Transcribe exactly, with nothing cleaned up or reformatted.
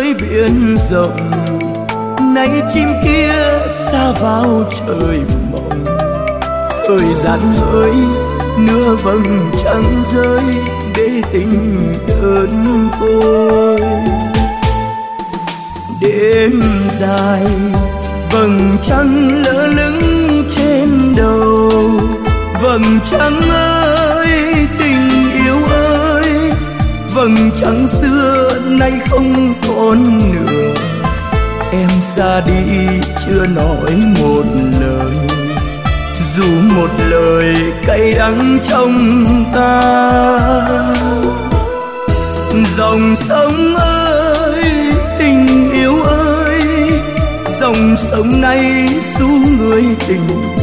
với biển rộng, nay chim kia xa vào trời mộng. Thời gian hỡi nửa vầng trăng rơi để tình đơn côi. Đêm dài vầng trăng lơ lửng trên đầu, vầng trăng ơi tình yêu ơi, vầng trăng xưa nay không còn nữa. Em ra đi chưa nói một lời, dù một lời cay đắng trong ta. Dòng sông ơi tình yêu ơi, dòng sông này ru người tình